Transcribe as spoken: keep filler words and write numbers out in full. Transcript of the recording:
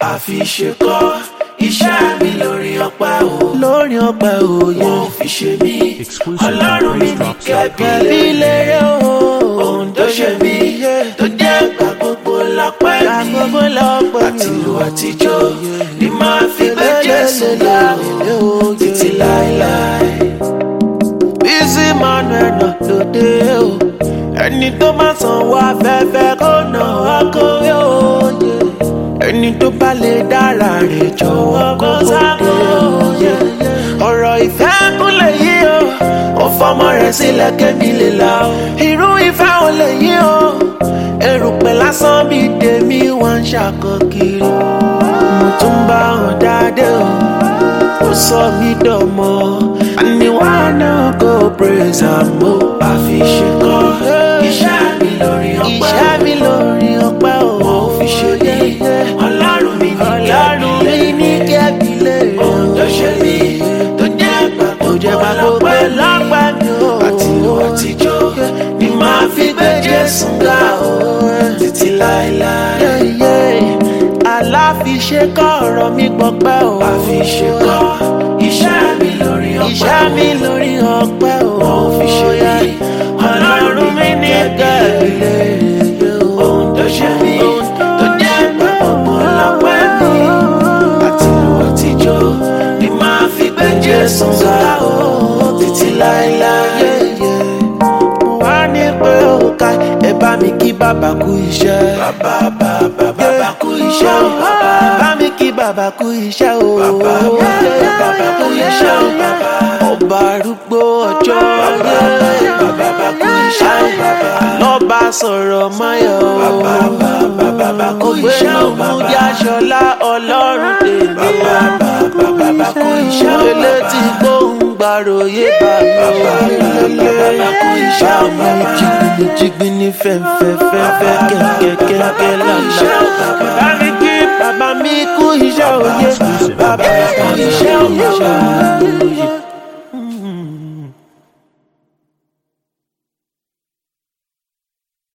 àfi ṣe kọ́ iṣẹ́ mi lórí ọpẹ́ o. lórí ọpẹ́ òye. Wọ́n fi ṣe mí ọlọ́run mi ní kẹ́bí lérè o. Ohun tó ṣe mí tó jẹ́ gbà gbogbo lọ́pẹ́ mi. Àtìlù àtijọ́ ni máa fi gbé Jésù ga o títí láéláé. Bísí Manuel náà lóde o. Ẹni tó máa sanwó afẹ́fẹ́ kó nà á kó yóò yẹ. Ẹni tó bá lè dára rẹ̀ jọ̀wọ́ kó sáko yẹ. Ọ̀rọ̀ ìfẹ́ kúnlẹ̀ yí o. Ó fọmọ rẹ̀ sílẹ̀ kémi lè la o. Irú ìfẹ́ ò lè yí o. Erùpẹ̀ lásán bíi tèmi wọ́n ń ṣàkọ kiri. Mo tún bá wọn dáadé o. Ó sọ mí dọ̀mọ́. Àní wá náà kó praise am o. Àfi ṣe kọ́ iṣẹ́ mi lórí ọpẹ́ o. Iṣẹ́ mi lórí ọpẹ́ o. Wọ́n fi ṣe mí ọlọ́run mi ní Ọlọ́run mi ní kẹ́bí lérè o. ohun tó ṣe mí tó jẹ́ gbà gbogbo lọ́pẹ́ lọ́pẹ́ mi o. Àtìlù àtijọ́ ni máa fi gbé Jésù ga o títí láéláé. Aláfiṣe kọ́ ọ̀rọ̀ mi gbọ́pẹ́ o. Àfi ṣe kọ́ iṣẹ́ mi lórí ọpẹ́ o. Iṣẹ́ mi lórí ọpẹ́ o. Wọ́n fi ṣe mí Ọlọ́run mi ní kẹ́bí lérè o. ohun tó ṣe mí tó jẹ́ gbà gbogbo lọ́pẹ́ mi. Àtìlù àtijọ́ ni máa fi gbé Jésù ga o títí láéláé. Wá ní pé ó ká ẹ bá mi kí bàbá kú iṣẹ́. Bàbá bàbá bàbá kú iṣẹ́ o bàbá. Bá mi kí bàbá kú iṣẹ́ o. Bàbá bàbá kú iṣẹ́ o bàbá. Ọba arúgbó ọjọ́ Bàbá bàbá kú iṣẹ́ o bàbá. lọ́ba sọ̀rọ̀ máyọ̀ o. Bàbá bàbá bàbá kú iṣẹ́ o bàbá. Ògbénu Jáṣọlá ọlọ́run tèmi. Bàbá bàbá bàbá kú iṣẹ́ o bàbá. Elétí gbóhùn gbàròyé bàbá. Bàbá bàbá kú iṣẹ́ o bàbá. Jigbini jigbini fẹ́fẹ́ fẹ́fẹ́ kẹ̀kẹ́kẹ́